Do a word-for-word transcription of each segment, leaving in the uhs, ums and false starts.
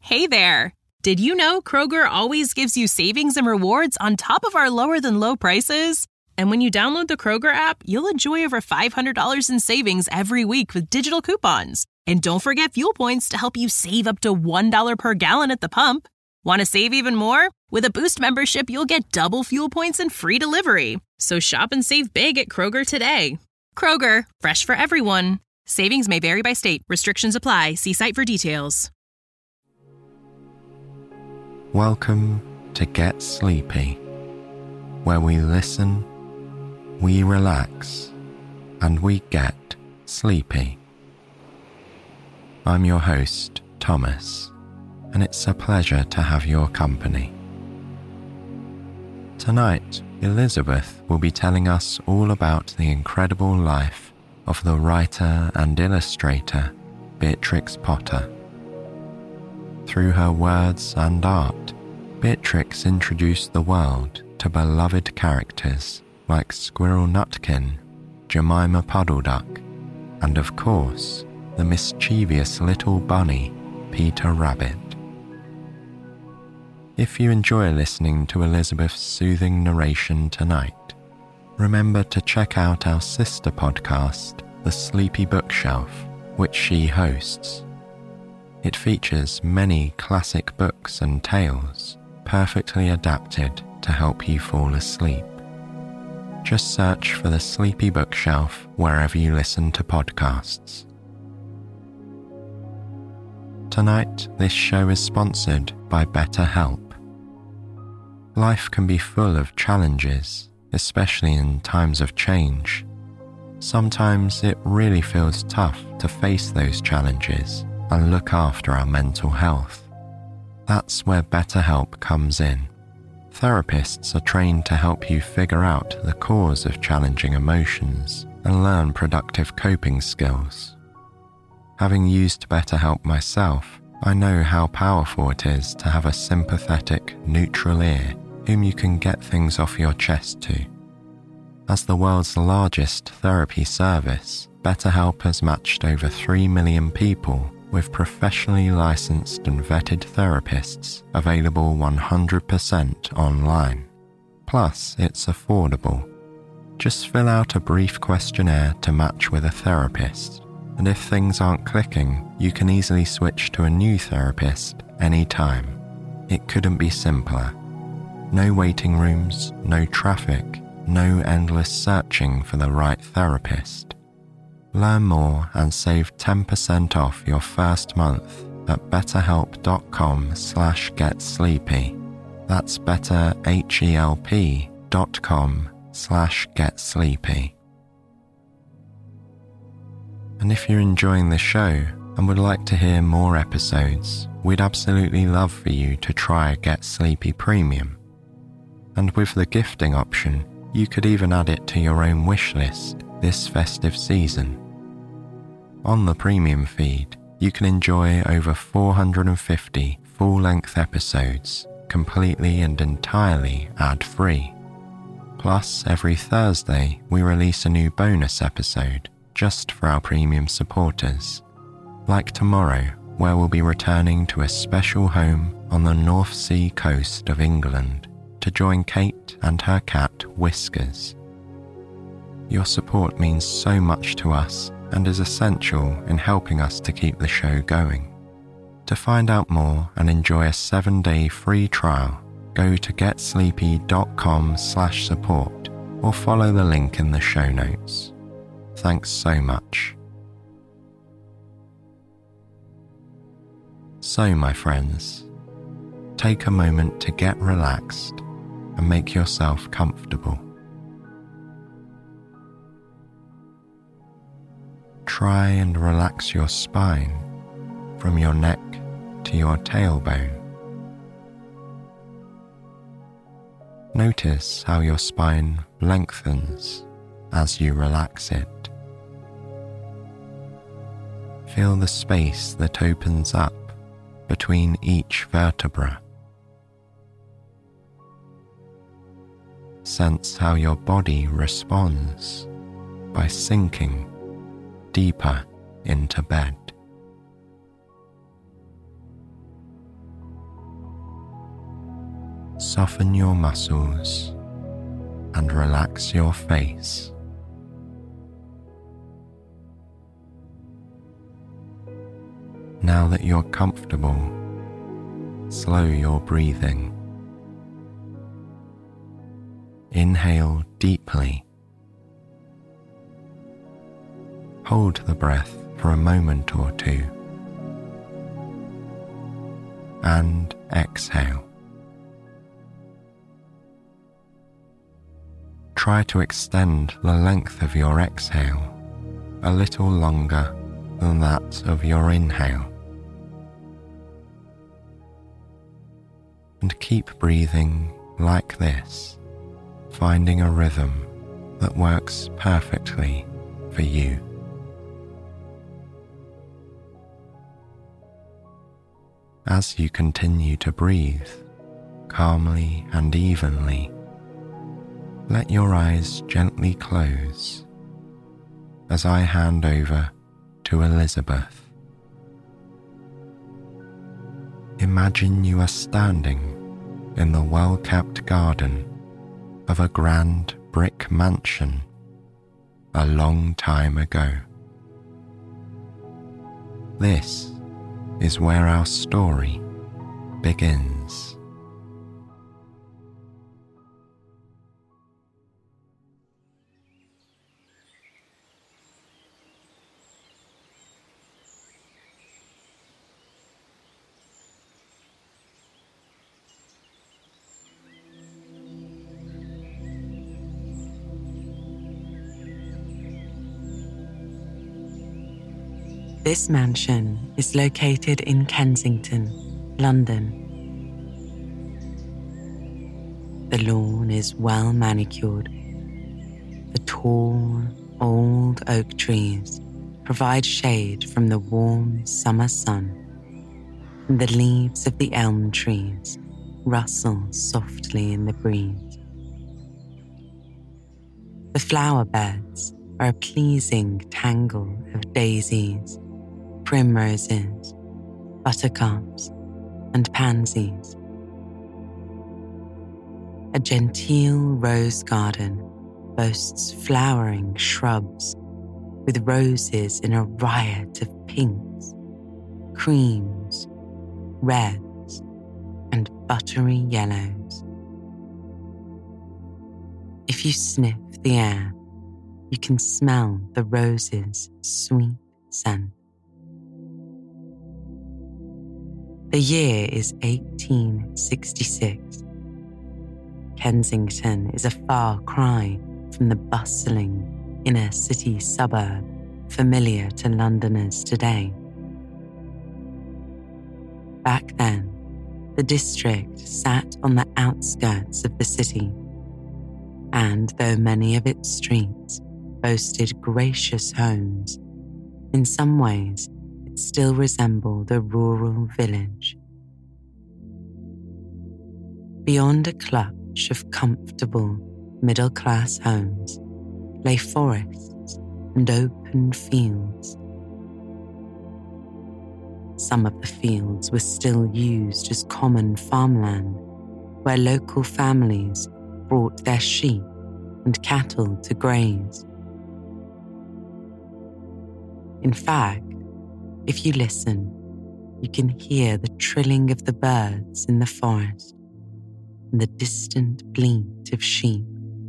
Hey there! Did you know Kroger always gives you savings and rewards on top of our lower-than-low prices? And when you download the Kroger app, you'll enjoy over five hundred dollars in savings every week with digital coupons. And don't forget fuel points to help you save up to one dollar per gallon at the pump. Want to save even more? With a Boost membership, you'll get double fuel points and free delivery. So shop and save big at Kroger today. Kroger, fresh for everyone. Savings may vary by state. Restrictions apply. See site for details. Welcome to Get Sleepy, where we listen, we relax, and we get sleepy. I'm your host, Thomas, and it's a pleasure to have your company. Tonight, Elizabeth will be telling us all about the incredible life of the writer and illustrator Beatrix Potter. Through her words and art, Beatrix introduced the world to beloved characters like Squirrel Nutkin, Jemima Puddleduck, and of course, the mischievous little bunny, Peter Rabbit. If you enjoy listening to Elizabeth's soothing narration tonight, remember to check out our sister podcast, The Sleepy Bookshelf, which she hosts. It features many classic books and tales, perfectly adapted to help you fall asleep. Just search for The Sleepy Bookshelf wherever you listen to podcasts. Tonight, this show is sponsored by BetterHelp. Life can be full of challenges, especially in times of change. Sometimes it really feels tough to face those challenges and look after our mental health. That's where BetterHelp comes in. Therapists are trained to help you figure out the cause of challenging emotions and learn productive coping skills. Having used BetterHelp myself, I know how powerful it is to have a sympathetic, neutral ear whom you can get things off your chest to. As the world's largest therapy service, BetterHelp has matched over three million people with professionally licensed and vetted therapists available one hundred percent online. Plus, it's affordable. Just fill out a brief questionnaire to match with a therapist, and if things aren't clicking, you can easily switch to a new therapist anytime. It couldn't be simpler. No waiting rooms, no traffic, no endless searching for the right therapist. Learn more and save ten percent off your first month at betterhelp.com slash getsleepy. That's betterhelp.com slash getsleepy. And if you're enjoying the show and would like to hear more episodes, we'd absolutely love for you to try Get Sleepy Premium. And with the gifting option, you could even add it to your own wish list this festive season. On the premium feed, you can enjoy over four hundred fifty full-length episodes completely and entirely ad-free. Plus, every Thursday, we release a new bonus episode just for our premium supporters. Like tomorrow, where we'll be returning to a special home on the North Sea coast of England to join Kate and her cat Whiskers. Your support means so much to us and is essential in helping us to keep the show going. To find out more and enjoy a seven-day free trial, go to getsleepy.com slash support or follow the link in the show notes. Thanks so much. So, my friends, take a moment to get relaxed and make yourself comfortable. Try and relax your spine from your neck to your tailbone. Notice how your spine lengthens as you relax it. Feel the space that opens up between each vertebra. Sense how your body responds by sinking deeper into bed. Soften your muscles and relax your face. Now that you're comfortable, slow your breathing. Inhale deeply. Hold the breath for a moment or two. And exhale. Try to extend the length of your exhale a little longer than that of your inhale. And keep breathing like this, finding a rhythm that works perfectly for you. As you continue to breathe calmly and evenly, let your eyes gently close as I hand over to Elizabeth. Imagine you are standing in the well-kept garden of a grand brick mansion a long time ago. This is where our story begins. This mansion is located in Kensington, London. The lawn is well manicured. The tall, old oak trees provide shade from the warm summer sun, and the leaves of the elm trees rustle softly in the breeze. The flower beds are a pleasing tangle of daisies, primroses, buttercups, and pansies. A genteel rose garden boasts flowering shrubs with roses in a riot of pinks, creams, reds, and buttery yellows. If you sniff the air, you can smell the roses' sweet scent. The year is eighteen sixty-six. Kensington is a far cry from the bustling inner city suburb familiar to Londoners today. Back then, the district sat on the outskirts of the city, and though many of its streets boasted gracious homes, in some ways it still resembled a rural village. Beyond a clutch of comfortable middle-class homes lay forests and open fields. Some of the fields were still used as common farmland, where local families brought their sheep and cattle to graze. In fact, if you listen, you can hear the trilling of the birds in the forest and the distant bleat of sheep.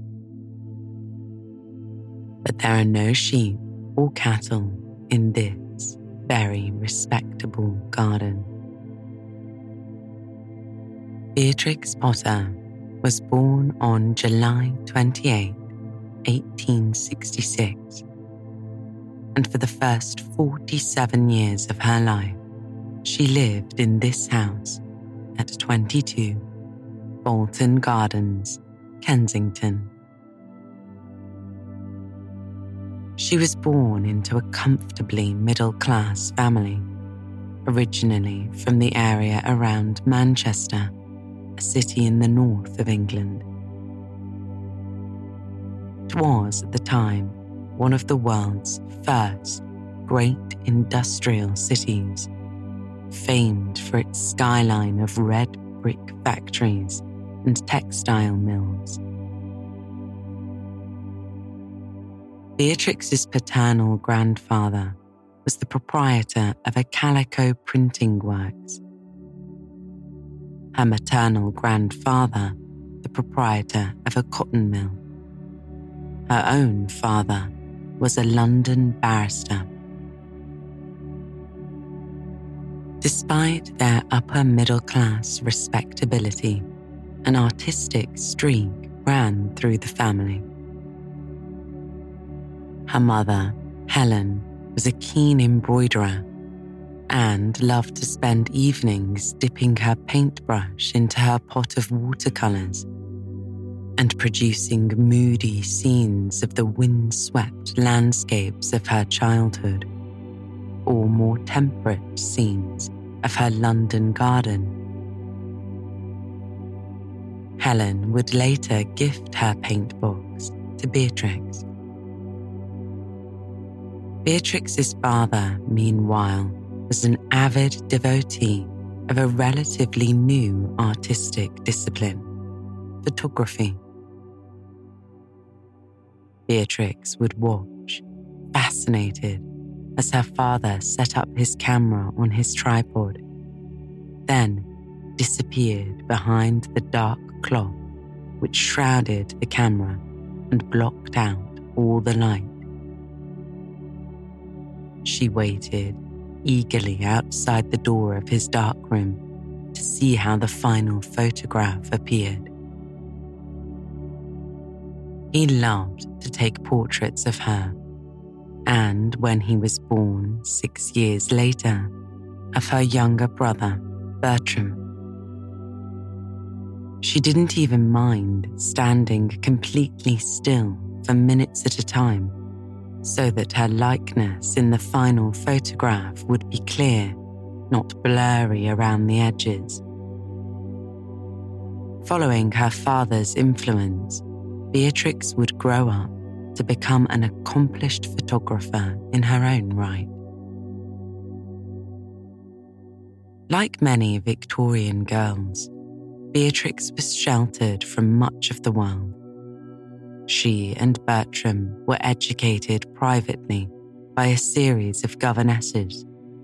But there are no sheep or cattle in this very respectable garden. Beatrix Potter was born on July twenty-eighth, eighteen sixty-six, and for the first forty-seven years of her life, she lived in this house at twenty-two Bolton Gardens, Kensington. She was born into a comfortably middle-class family, originally from the area around Manchester, a city in the north of England. It was, at the time, one of the world's first great industrial cities, famed for its skyline of red brick factories and textile mills. Beatrix's paternal grandfather was the proprietor of a calico printing works. Her maternal grandfather, the proprietor of a cotton mill. Her own father was a London barrister. Despite their upper-middle-class respectability, an artistic streak ran through the family. Her mother, Helen, was a keen embroiderer and loved to spend evenings dipping her paintbrush into her pot of watercolours and producing moody scenes of the wind-swept landscapes of her childhood, or more temperate scenes of her London garden. Helen would later gift her paint box to Beatrix. Beatrix's father, meanwhile, was an avid devotee of a relatively new artistic discipline, photography. Beatrix would watch, fascinated, as her father set up his camera on his tripod, then disappeared behind the dark cloth which shrouded the camera and blocked out all the light. She waited eagerly outside the door of his dark room to see how the final photograph appeared. He loved to take portraits of her, and when he was born six years later, of her younger brother, Bertram. She didn't even mind standing completely still for minutes at a time, so that her likeness in the final photograph would be clear, not blurry around the edges. Following her father's influence, Beatrix would grow up to become an accomplished photographer in her own right. Like many Victorian girls, Beatrix was sheltered from much of the world. She and Bertram were educated privately by a series of governesses.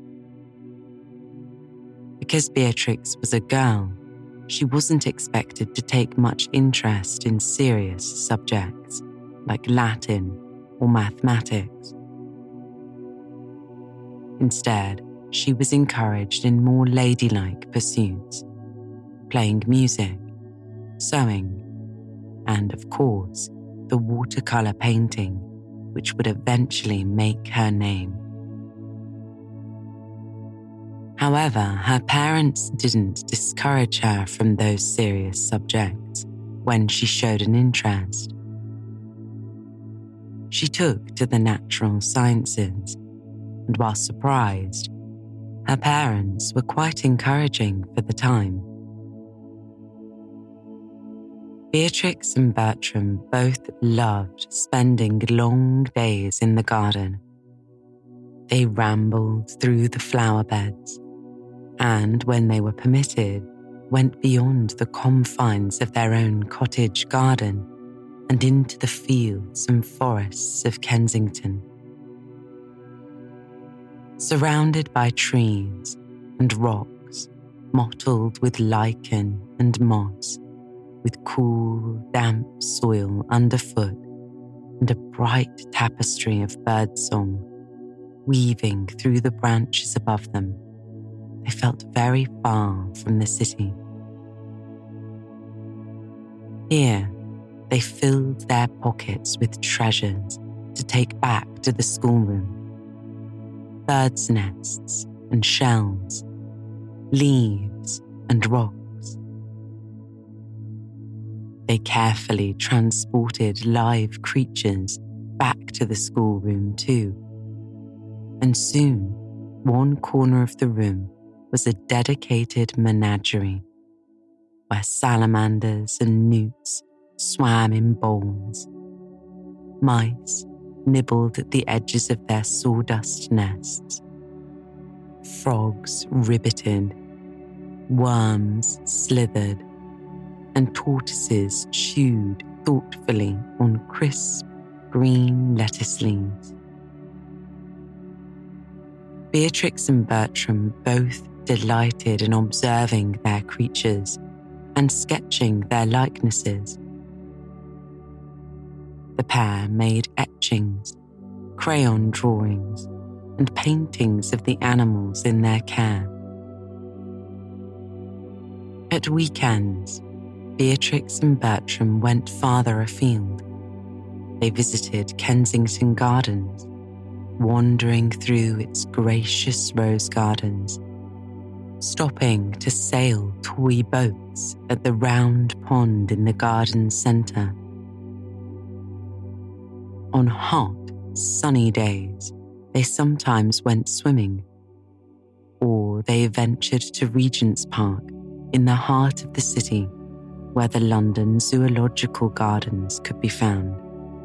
Because Beatrix was a girl, she wasn't expected to take much interest in serious subjects like Latin or mathematics. Instead, she was encouraged in more ladylike pursuits, playing music, sewing, and, of course, the watercolour painting, which would eventually make her name. However, her parents didn't discourage her from those serious subjects when she showed an interest. She took to the natural sciences, and while surprised, her parents were quite encouraging for the time. Beatrix and Bertram both loved spending long days in the garden. They rambled through the flower beds, and when they were permitted, went beyond the confines of their own cottage garden and into the fields and forests of Kensington. Surrounded by trees and rocks mottled with lichen and moss, with cool, damp soil underfoot and a bright tapestry of birdsong weaving through the branches above them, they felt very far from the city. Here, they filled their pockets with treasures to take back to the schoolroom. Birds' nests and shells, leaves and rocks. They carefully transported live creatures back to the schoolroom too. And soon, one corner of the room was a dedicated menagerie, where salamanders and newts swam in bowls. Mice nibbled at the edges of their sawdust nests. Frogs ribbited, worms slithered, and tortoises chewed thoughtfully on crisp, green lettuce leaves. Beatrix and Bertram both delighted in observing their creatures and sketching their likenesses. The pair made etchings, crayon drawings, and paintings of the animals in their care. At weekends, Beatrix and Bertram went farther afield. They visited Kensington Gardens, wandering through its gracious rose gardens, stopping to sail toy boats at the round pond in the garden centre. On hot, sunny days, they sometimes went swimming, or they ventured to Regent's Park in the heart of the city, where the London Zoological Gardens could be found.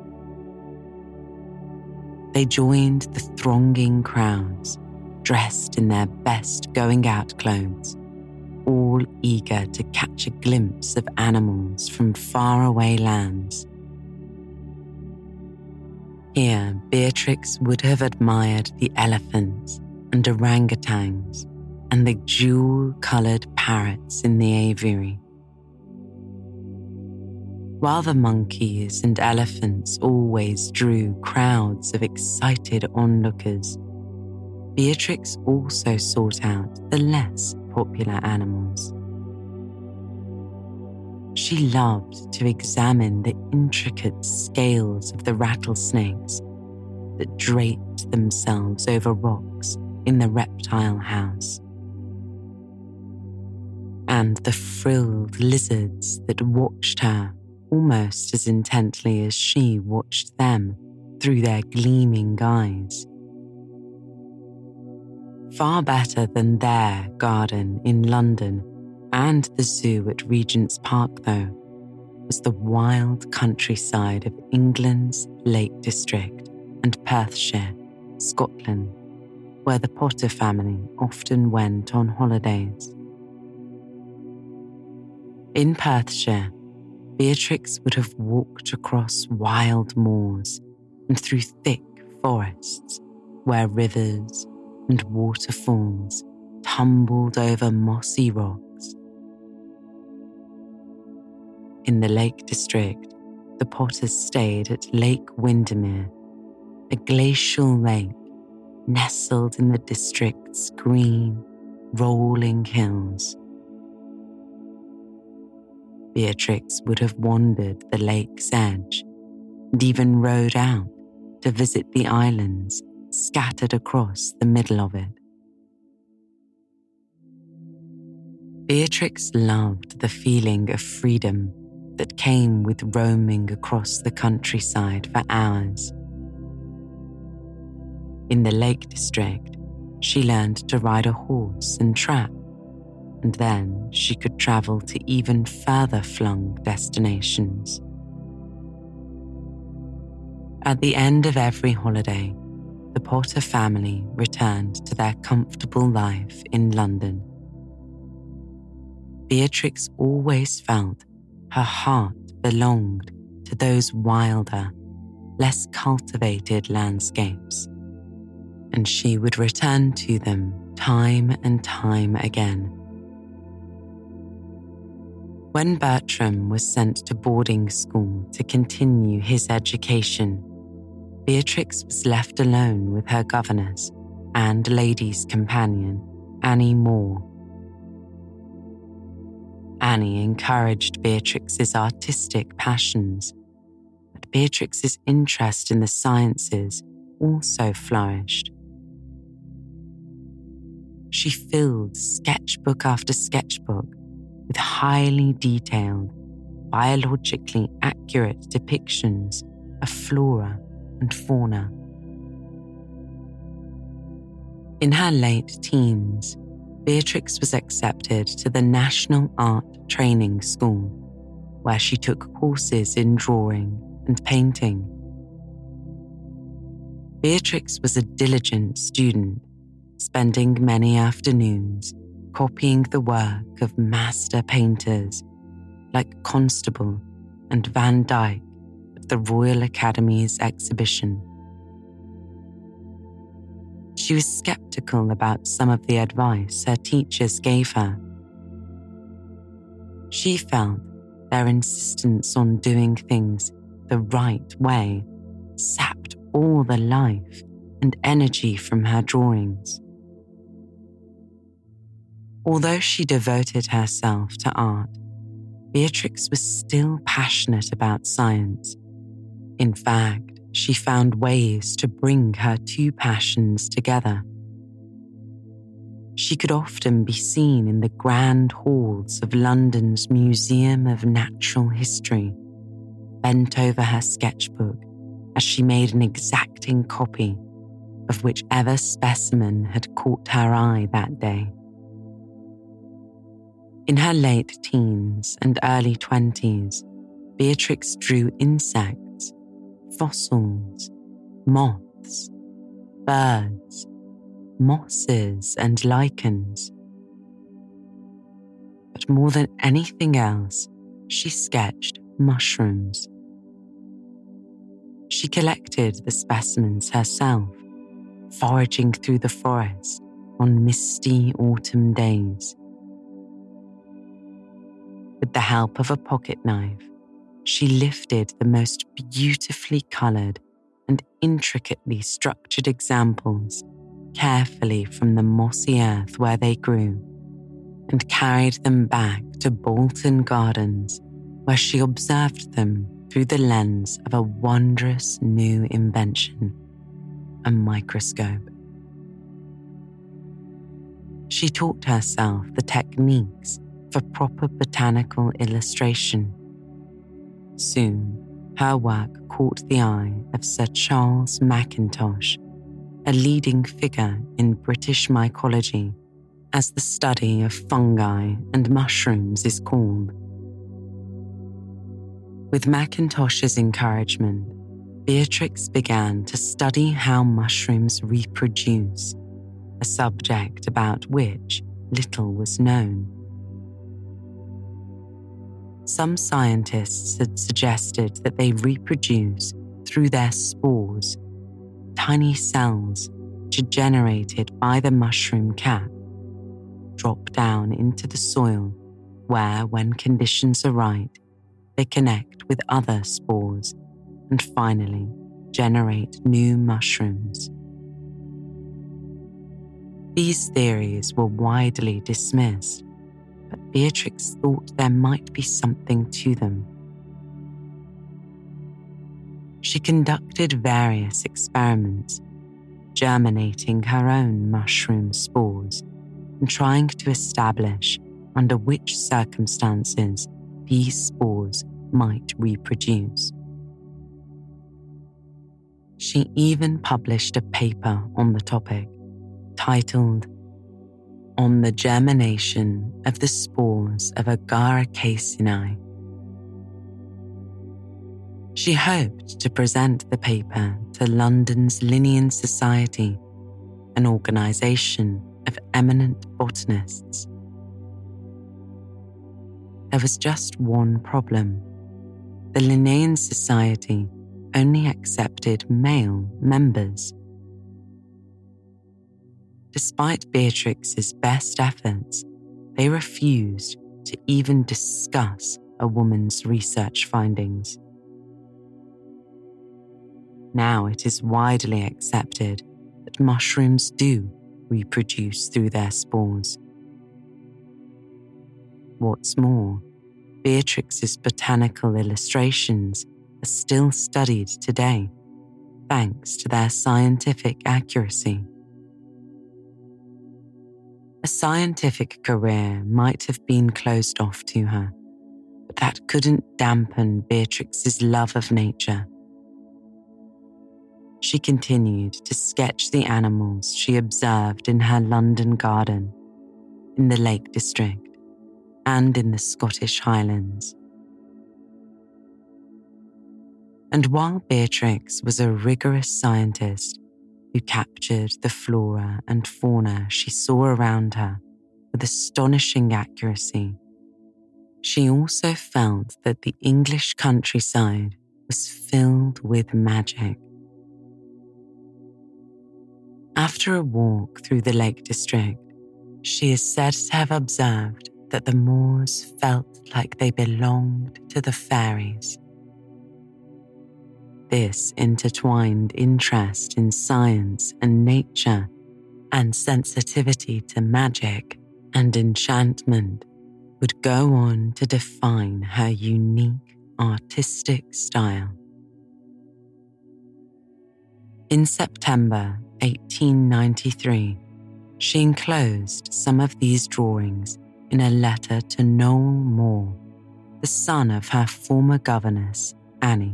They joined the thronging crowds, dressed in their best going-out clothes, all eager to catch a glimpse of animals from faraway lands. Here, Beatrix would have admired the elephants and orangutans and the jewel-coloured parrots in the aviary. While the monkeys and elephants always drew crowds of excited onlookers, Beatrix also sought out the less popular animals. She loved to examine the intricate scales of the rattlesnakes that draped themselves over rocks in the reptile house, and the frilled lizards that watched her almost as intently as she watched them through their gleaming eyes. Far better than their garden in London and the zoo at Regent's Park, though, was the wild countryside of England's Lake District and Perthshire, Scotland, where the Potter family often went on holidays. In Perthshire, Beatrix would have walked across wild moors and through thick forests where rivers and waterfalls tumbled over mossy rocks. In the Lake District, the Potters stayed at Lake Windermere, a glacial lake nestled in the district's green, rolling hills. Beatrix would have wandered the lake's edge and even rowed out to visit the islands scattered across the middle of it. Beatrix loved the feeling of freedom that came with roaming across the countryside for hours. In the Lake District, she learned to ride a horse and trap, and then she could travel to even further flung destinations. At the end of every holiday, the Potter family returned to their comfortable life in London. Beatrix always felt her heart belonged to those wilder, less cultivated landscapes, and she would return to them time and time again. When Bertram was sent to boarding school to continue his education, Beatrix was left alone with her governess and lady's companion, Annie Moore. Annie encouraged Beatrix's artistic passions, but Beatrix's interest in the sciences also flourished. She filled sketchbook after sketchbook with highly detailed, biologically accurate depictions of flora and fauna. In her late teens, Beatrix was accepted to the National Art Training School, where she took courses in drawing and painting. Beatrix was a diligent student, spending many afternoons copying the work of master painters like Constable and Van Dyck at the Royal Academy's exhibition. She was skeptical about some of the advice her teachers gave her. She felt their insistence on doing things the right way sapped all the life and energy from her drawings. Although she devoted herself to art, Beatrix was still passionate about science. In fact, she found ways to bring her two passions together. She could often be seen in the grand halls of London's Museum of Natural History, bent over her sketchbook as she made an exacting copy of whichever specimen had caught her eye that day. In her late teens and early twenties, Beatrix drew insects, fossils, moths, birds, mosses and lichens. But more than anything else, she sketched mushrooms. She collected the specimens herself, foraging through the forest on misty autumn days. With the help of a pocket knife, she lifted the most beautifully coloured and intricately structured examples carefully from the mossy earth where they grew and carried them back to Bolton Gardens, where she observed them through the lens of a wondrous new invention, a microscope. She taught herself the techniques for proper botanical illustration. Soon, her work caught the eye of Sir Charles Mackintosh, a leading figure in British mycology, as the study of fungi and mushrooms is called. With Mackintosh's encouragement, Beatrix began to study how mushrooms reproduce, a subject about which little was known. Some scientists had suggested that they reproduce through their spores, tiny cells which are generated by the mushroom cap, drop down into the soil where, when conditions are right, they connect with other spores and finally generate new mushrooms. These theories were widely dismissed, but Beatrix thought there might be something to them. She conducted various experiments, germinating her own mushroom spores and trying to establish under which circumstances these spores might reproduce. She even published a paper on the topic, titled On the Germination of the Spores of Agaricacinae. She hoped to present the paper to London's Linnean Society, an organisation of eminent botanists. There was just one problem. The Linnean Society only accepted male members. Despite Beatrix's best efforts, they refused to even discuss a woman's research findings. Now it is widely accepted that mushrooms do reproduce through their spores. What's more, Beatrix's botanical illustrations are still studied today, thanks to their scientific accuracy. A scientific career might have been closed off to her, but that couldn't dampen Beatrix's love of nature. She continued to sketch the animals she observed in her London garden, in the Lake District, and in the Scottish Highlands. And while Beatrix was a rigorous scientist who captured the flora and fauna she saw around her with astonishing accuracy, She also felt that the English countryside was filled with magic. After a walk through the Lake District, she is said to have observed that the moors felt like they belonged to the fairies. This intertwined interest in science and nature and sensitivity to magic and enchantment would go on to define her unique artistic style. In September eighteen ninety-three, she enclosed some of these drawings in a letter to Noel Moore, the son of her former governess, Annie.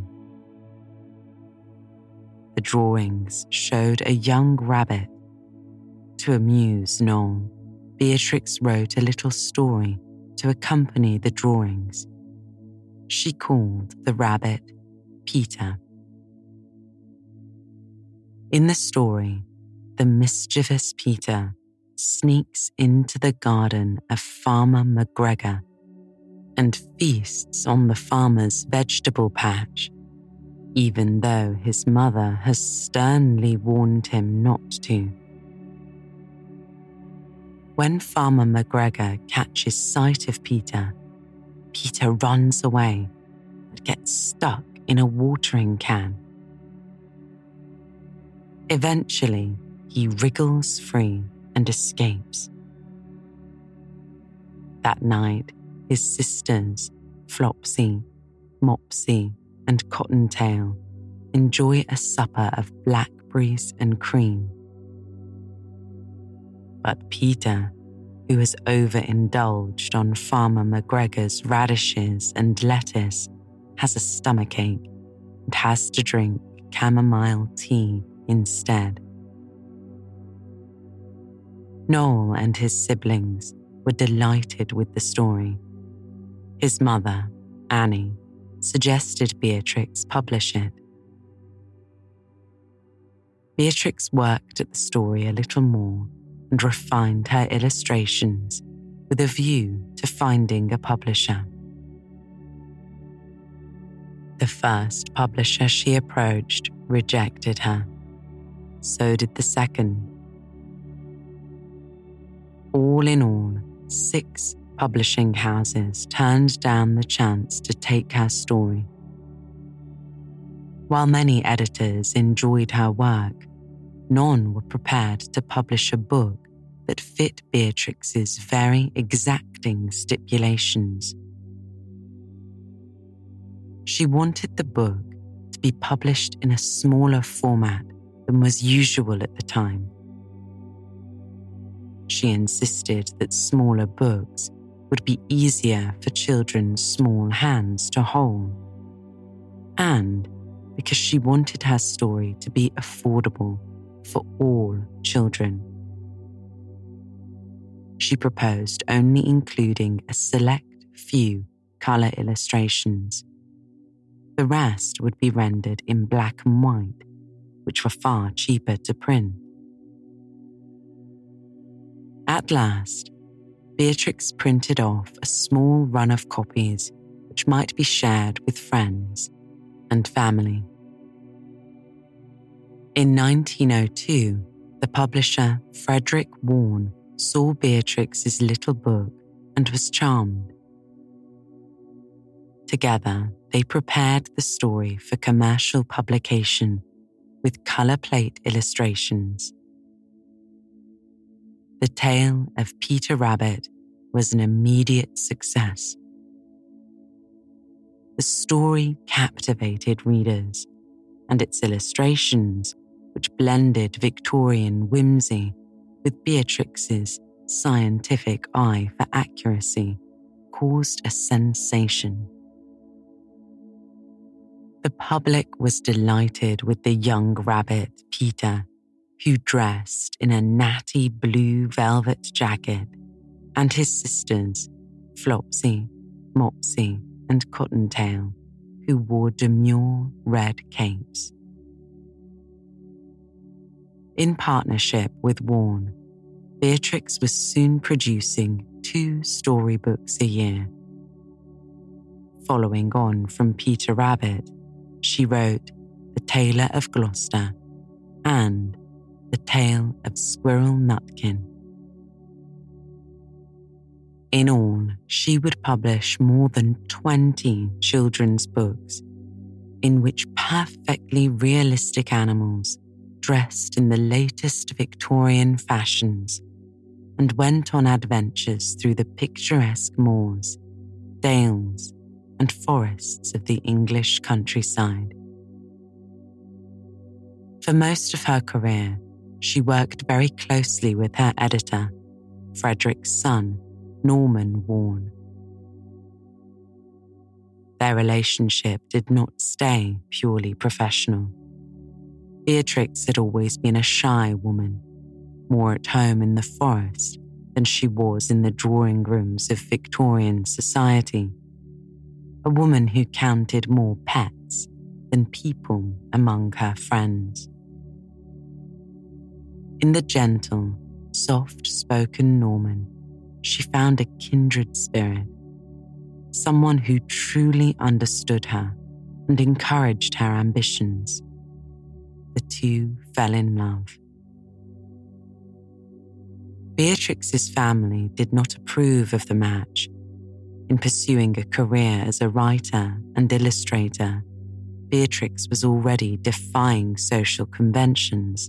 The drawings showed a young rabbit. To amuse Noel, Beatrix wrote a little story to accompany the drawings. She called the rabbit Peter. In the story, the mischievous Peter sneaks into the garden of Farmer McGregor and feasts on the farmer's vegetable patch, even though his mother has sternly warned him not to. When Farmer McGregor catches sight of Peter, Peter runs away but gets stuck in a watering can. Eventually, he wriggles free and escapes. That night, his sisters, Flopsy, Mopsy, and Cottontail, enjoy a supper of blackberries and cream. But Peter, who has overindulged on Farmer McGregor's radishes and lettuce, has a stomachache and has to drink chamomile tea instead. Noel and his siblings were delighted with the story. His mother, Annie, suggested Beatrix publish it. Beatrix worked at the story a little more and refined her illustrations with a view to finding a publisher. The first publisher she approached rejected her. So did the second. All in all, six publishing houses turned down the chance to take her story. While many editors enjoyed her work, none were prepared to publish a book that fit Beatrix's very exacting stipulations. She wanted the book to be published in a smaller format than was usual at the time. She insisted that smaller books would be easier for children's small hands to hold, and because she wanted her story to be affordable for all children. She proposed only including a select few colour illustrations. The rest would be rendered in black and white, which were far cheaper to print. At last, Beatrix printed off a small run of copies which might be shared with friends and family. In nineteen oh two, the publisher Frederick Warne saw Beatrix's little book and was charmed. Together, they prepared the story for commercial publication with colour plate illustrations. The Tale of Peter Rabbit was an immediate success. The story captivated readers, and its illustrations, which blended Victorian whimsy with Beatrix's scientific eye for accuracy, caused a sensation. The public was delighted with the young rabbit, Peter, who dressed in a natty blue velvet jacket, and his sisters, Flopsy, Mopsy, and Cottontail, who wore demure red capes. In partnership with Warne, Beatrix was soon producing two storybooks a year, Following on from Peter Rabbit, she wrote The Tailor of Gloucester and The Tale of Squirrel Nutkin. In all, she would publish more than twenty children's books in which perfectly realistic animals dressed in the latest Victorian fashions and went on adventures through the picturesque moors, dales, and forests of the English countryside. For most of her career, she worked very closely with her editor, Frederick's son, Norman Warne. Their relationship did not stay purely professional. Beatrix had always been a shy woman, more at home in the forest than she was in the drawing rooms of Victorian society, a woman who counted more pets than people among her friends. In the gentle, soft-spoken Norman, she found a kindred spirit, someone who truly understood her and encouraged her ambitions. The two fell in love. Beatrix's family did not approve of the match. In pursuing a career as a writer and illustrator, Beatrix was already defying social conventions.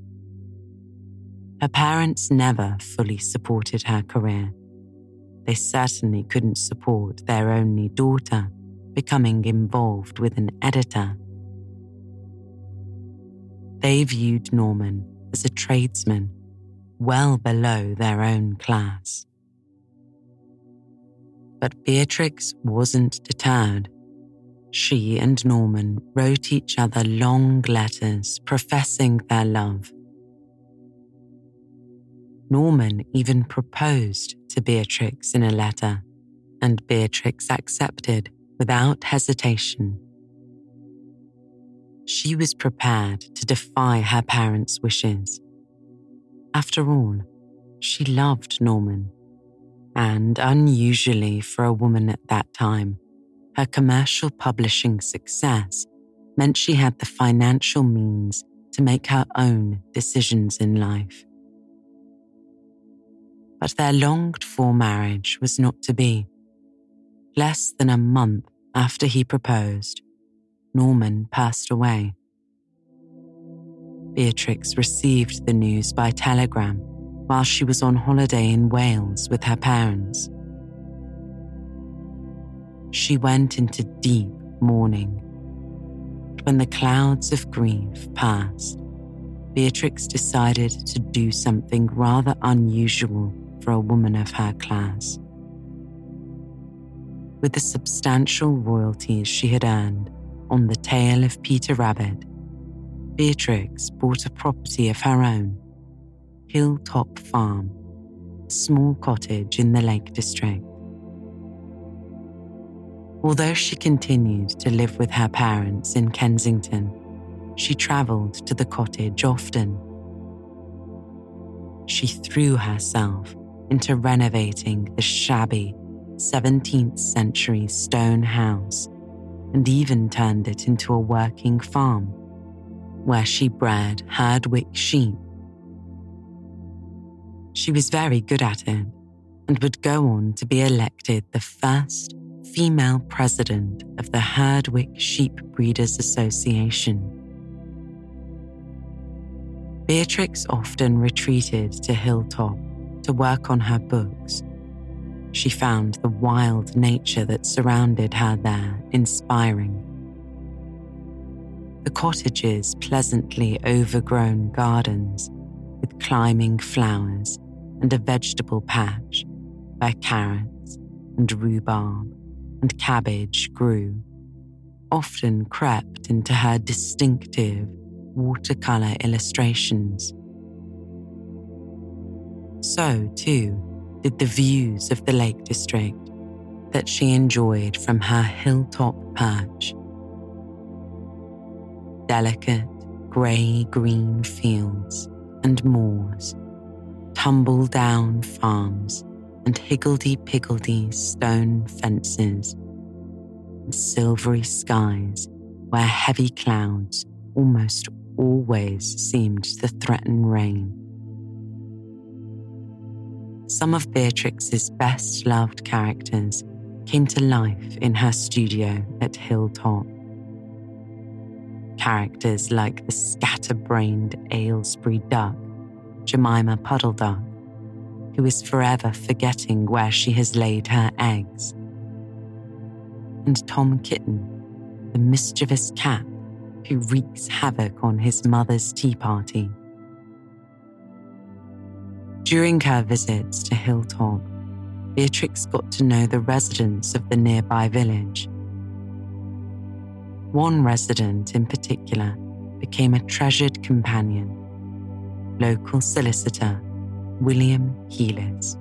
Her parents never fully supported her career. They certainly couldn't support their only daughter becoming involved with an editor. They viewed Norman as a tradesman, well below their own class. But Beatrix wasn't deterred. She and Norman wrote each other long letters professing their love. Norman even proposed to Beatrix in a letter, and Beatrix accepted without hesitation. She was prepared to defy her parents' wishes. After all, she loved Norman, and unusually for a woman at that time, her commercial publishing success meant she had the financial means to make her own decisions in life. But their longed-for marriage was not to be. Less than a month after he proposed, Norman passed away. Beatrix received the news by telegram while she was on holiday in Wales with her parents. She went into deep mourning. But when the clouds of grief passed, Beatrix decided to do something rather unusual for a woman of her class. With the substantial royalties she had earned on The Tale of Peter Rabbit, Beatrix bought a property of her own, Hilltop Farm, a small cottage in the Lake District. Although she continued to live with her parents in Kensington, she travelled to the cottage often. She threw herself into renovating the shabby seventeenth century stone house and even turned it into a working farm where she bred Herdwick sheep. She was very good at it and would go on to be elected the first female president of the Herdwick Sheep Breeders Association. Beatrix often retreated to Hilltop to work on her books. She found the wild nature that surrounded her there inspiring. The cottage's pleasantly overgrown gardens with climbing flowers and a vegetable patch where carrots and rhubarb and cabbage grew often crept into her distinctive watercolour illustrations. So, too, did the views of the Lake District that she enjoyed from her hilltop perch. Delicate grey-green fields and moors, tumble-down farms and higgledy-piggledy stone fences, and silvery skies where heavy clouds almost always seemed to threaten rain. Some of Beatrix's best-loved characters came to life in her studio at Hilltop. Characters like the scatterbrained Aylesbury duck, Jemima Puddle Duck, who is forever forgetting where she has laid her eggs, and Tom Kitten, the mischievous cat who wreaks havoc on his mother's tea party. During her visits to Hilltop, Beatrix got to know the residents of the nearby village. One resident in particular became a treasured companion, local solicitor William Heelis.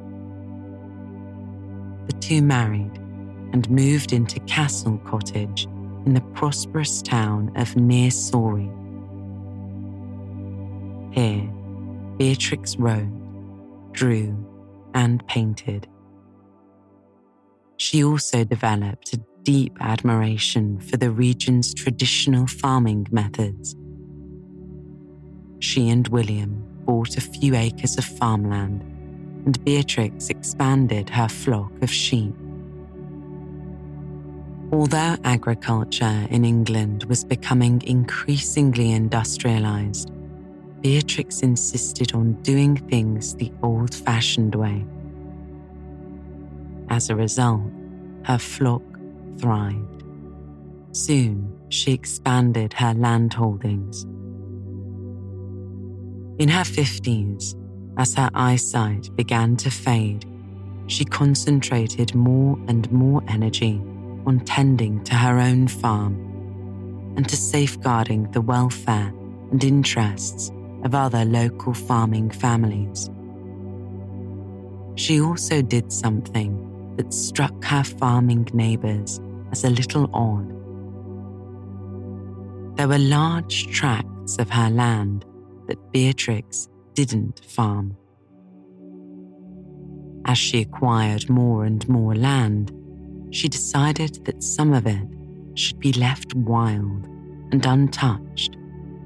The two married and moved into Castle Cottage in the prosperous town of Near Sorey. Here, Beatrix wrote, drew, and painted. She also developed a deep admiration for the region's traditional farming methods. She and William bought a few acres of farmland, and Beatrix expanded her flock of sheep. Although agriculture in England was becoming increasingly industrialized, Beatrix insisted on doing things the old-fashioned way. As a result, her flock thrived. Soon, she expanded her land holdings. In her fifties, as her eyesight began to fade, she concentrated more and more energy on tending to her own farm and to safeguarding the welfare and interests of other local farming families. She also did something that struck her farming neighbours as a little odd. There were large tracts of her land that Beatrix didn't farm. As she acquired more and more land, she decided that some of it should be left wild and untouched.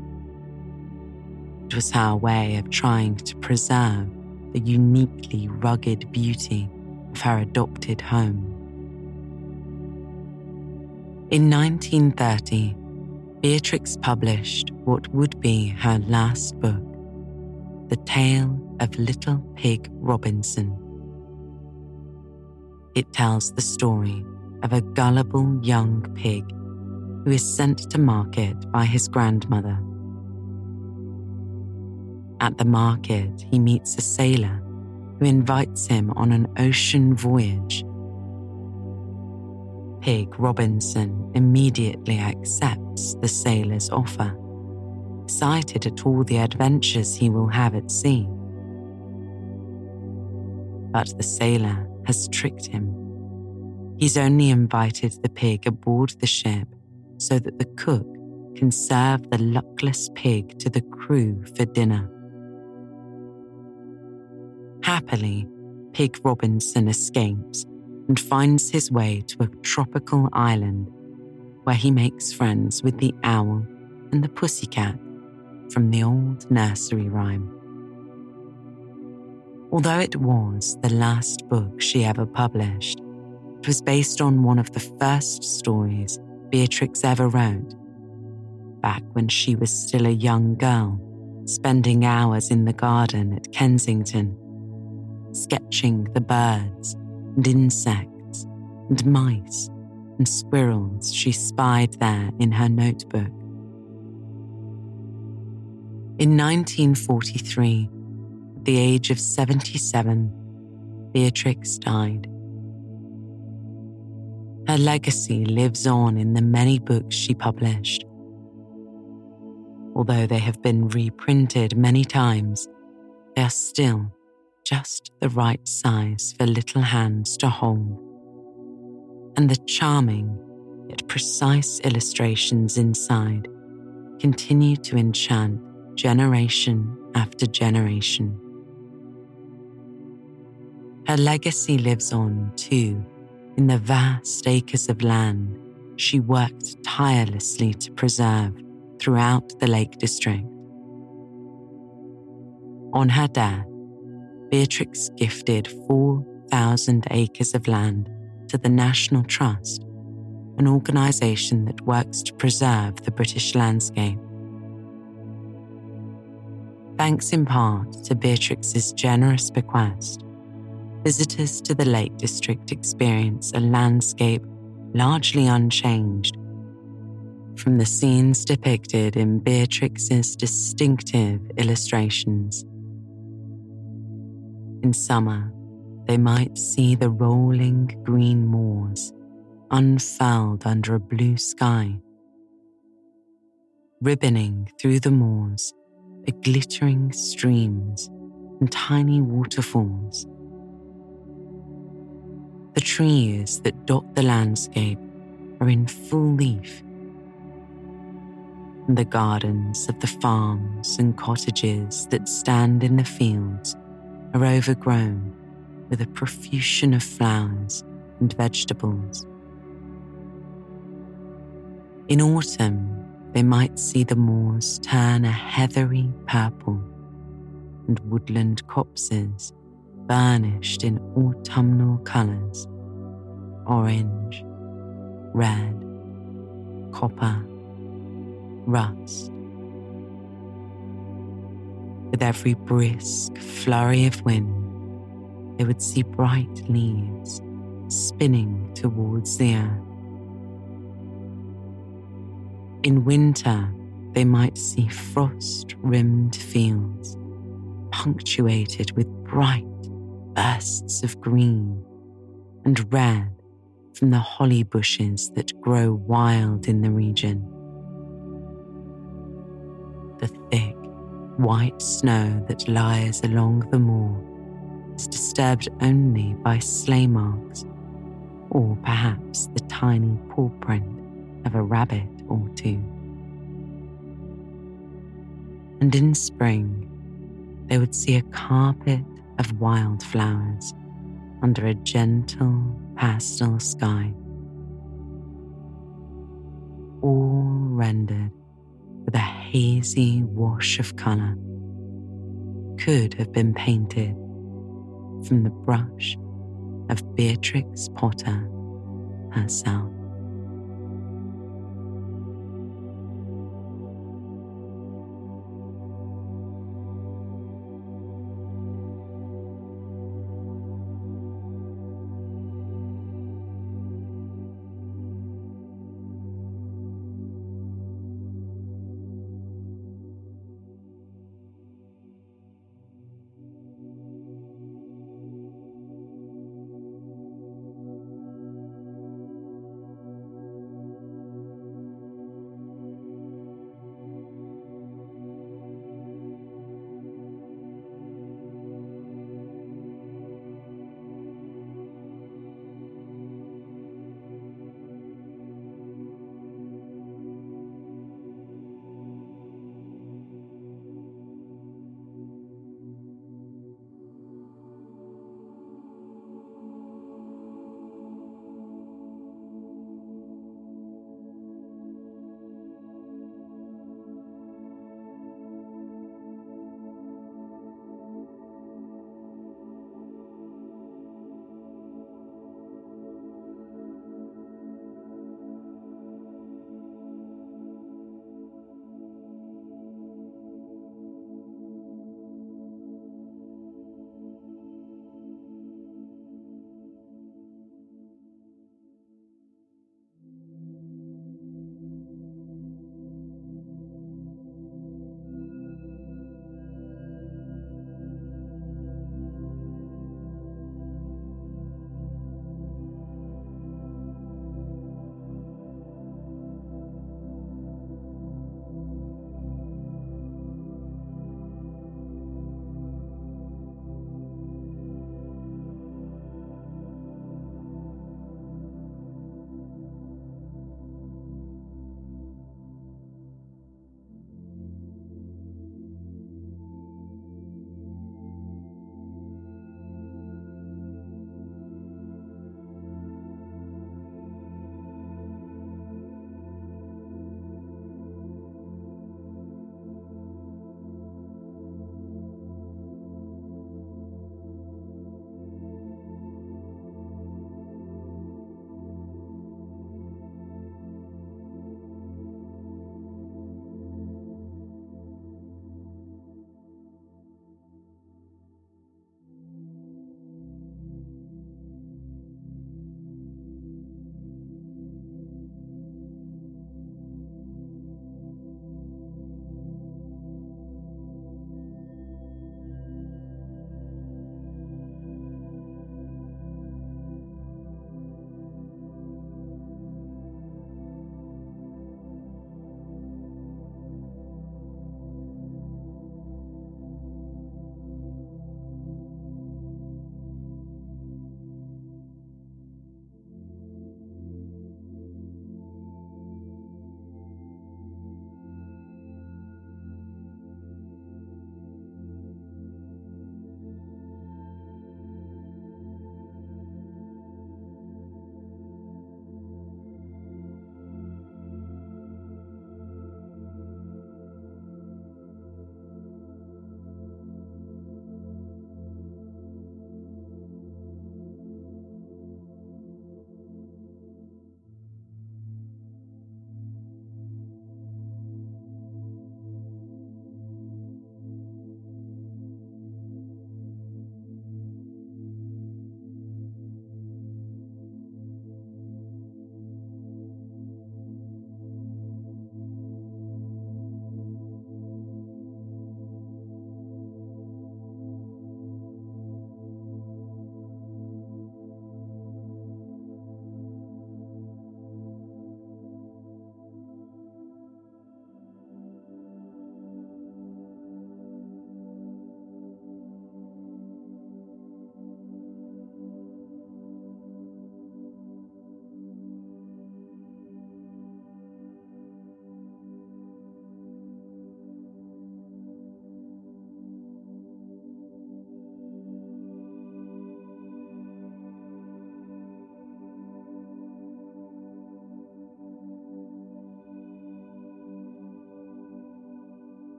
It was her way of trying to preserve the uniquely rugged beauty of her adopted home. In nineteen thirty, Beatrix published what would be her last book, The Tale of Little Pig Robinson. It tells the story of a gullible young pig who is sent to market by his grandmother. At the market, he meets a sailor who invites him on an ocean voyage. Pig Robinson immediately accepts the sailor's offer, excited at all the adventures he will have at sea. But the sailor has tricked him. He's only invited the pig aboard the ship so that the cook can serve the luckless pig to the crew for dinner. Happily, Pig Robinson escapes and finds his way to a tropical island where he makes friends with the owl and the pussycat from the old nursery rhyme. Although it was the last book she ever published, it was based on one of the first stories Beatrix ever wrote, back when she was still a young girl, spending hours in the garden at Kensington, sketching the birds and insects and mice and squirrels she spied there in her notebook. In nineteen forty-three, at the age of seventy-seven, Beatrix died. Her legacy lives on in the many books she published. Although they have been reprinted many times, they are still just the right size for little hands to hold. And the charming yet precise illustrations inside continue to enchant generation after generation. Her legacy lives on, too, In the vast acres of land she worked tirelessly to preserve throughout the Lake District. On her death, Beatrix gifted four thousand acres of land to the National Trust, an organisation that works to preserve the British landscape. Thanks in part to Beatrix's generous bequest, visitors to the Lake District experience a landscape largely unchanged from the scenes depicted in Beatrix's distinctive illustrations. In summer, they might see the rolling green moors unfurled under a blue sky. Ribboning through the moors are glittering streams and tiny waterfalls. The trees that dot the landscape are in full leaf, and the gardens of the farms and cottages that stand in the fields are overgrown with a profusion of flowers and vegetables. In autumn, they might see the moors turn a heathery purple and woodland copses burnished in autumnal colours: orange, red, copper, rust. With every brisk flurry of wind, they would see bright leaves spinning towards the earth. In winter, they might see frost-rimmed fields punctuated with bright bursts of green and red from the holly bushes that grow wild in the region. The thick, white snow that lies along the moor is disturbed only by sleigh marks, or perhaps the tiny paw print of a rabbit or two. And in spring, they would see a carpet of wildflowers under a gentle pastel sky, all rendered with a hazy wash of colour, could have been painted from the brush of Beatrix Potter herself.